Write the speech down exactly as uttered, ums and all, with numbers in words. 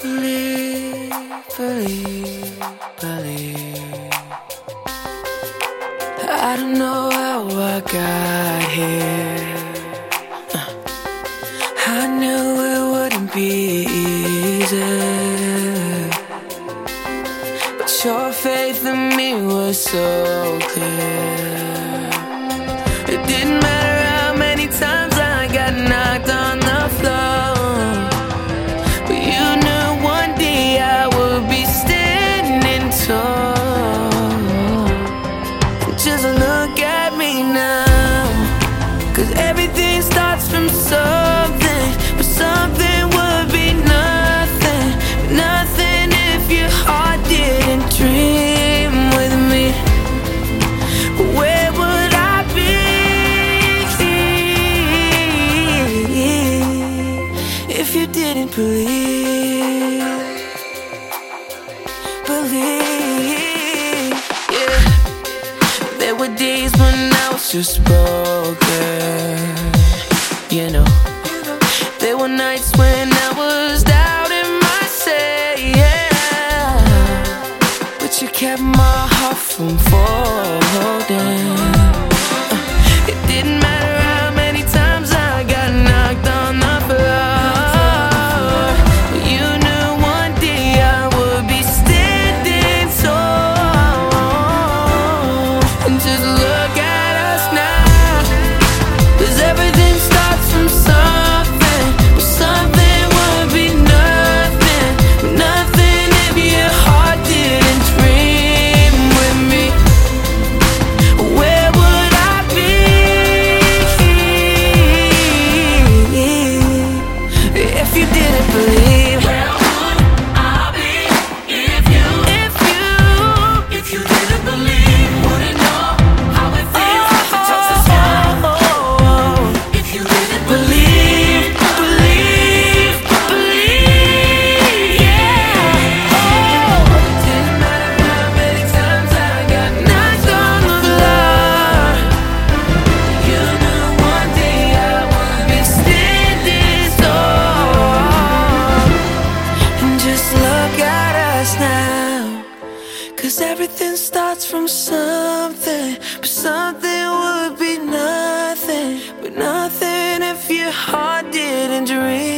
Believe, believe, believe. I don't know how I got here. uh, I knew it wouldn't be easy, but your faith in me was so clear. It didn't matter how many times I got knocked on the floor, but you knew one day I would be standing tall. Just look at me now, 'cause everything starts from something, but something would be nothing, nothing if your heart didn't dream with me. Where would I be if you didn't believe, believe, yeah. There were days when I was just broken, you know. There were nights when I was doubting myself, yeah. But you kept my heart from folding. uh, It didn't matter how many times I got knocked on the floor, but you knew one day I would be standing tall. And just look at us now, 'cause everything starts from something, but something would be nothing, nothing if your heart didn't dream with me. Where would I be if you didn't believe? Where would I be if you, If you, if you didn't believe? Wouldn't know how it feels to touch the sky. If you didn't believe, believe, believe, believe, yeah. Oh, didn't matter how many times I got knocked on the floor, you knew one day I would be standing tall. And just look at us now, 'cause everything starts from something, but something would be nothing, but nothing if your heart didn't dream